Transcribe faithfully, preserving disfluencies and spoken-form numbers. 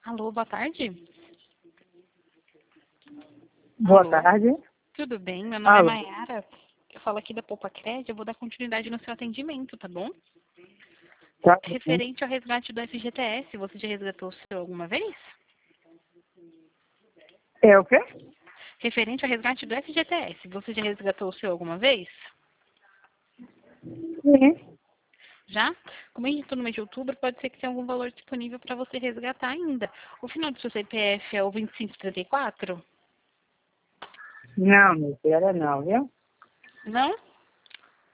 Alô, boa tarde. Boa Alô? tarde. Tudo bem? Meu nome Alô. é Mayara. Eu falo aqui da Poupa Crédito. Eu vou dar continuidade no seu atendimento, tá bom? Tá bom. Referente ao resgate do F G T S, você já resgatou o seu alguma vez? É o quê? Referente ao resgate do F G T S, você já resgatou o seu alguma vez? Sim. Já? Como a gente está no mês de outubro, pode ser que tenha algum valor disponível para você resgatar ainda. O final do seu C P F é o vinte e cinco trinta e quatro? Não, meu filho, não, viu? Não?